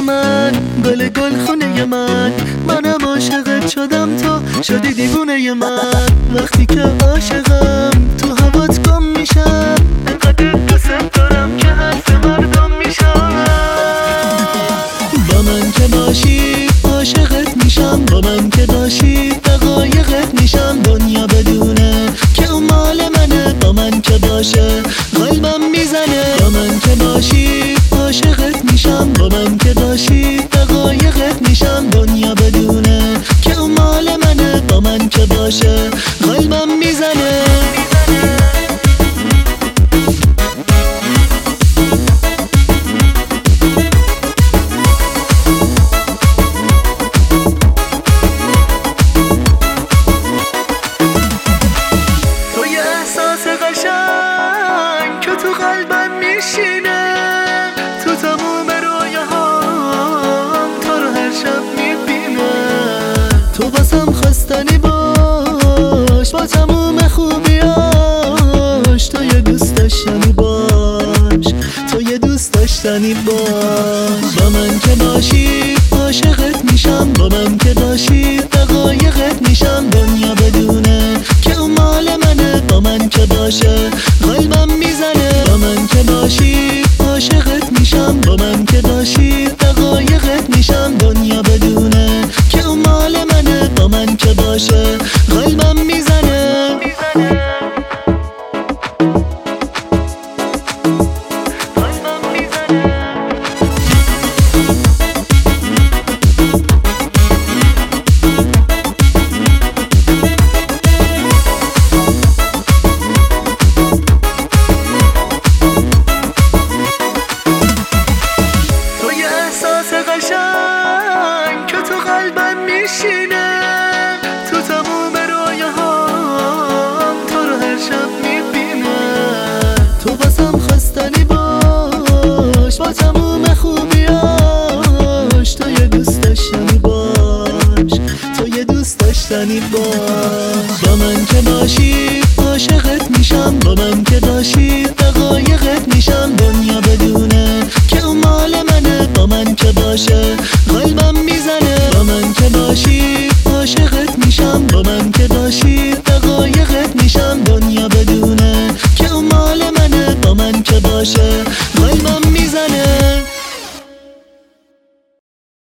من، گل گل خونه من، منم عاشقت شدم تو شدی دیوونه من. وقتی که عاشقم تو هوات گم میشم، انقدر دوست دارم که حرف مردم میشم. با من که باشی عاشقت میشم، با من که باشی دقایقت میشم. دنیا بدونه که اون مال منه، با من که باشه قلبم میزنه. با من که باشی عاشقت میشم، با من که باشی دقایقت میشم. دنیا بدونه که اون مال منه، با من که باشه قلبم میزنه. که تو قلبم میشینه، تو تموم رویاهام تو رو هر شب میبینه. تو واسم خواستنی باش با تموم خوبیاش، تو یه دوست داشتنی باش، تو یه دوست داشتنی باش. با من که باشی عاشقت میشم، با من که باشی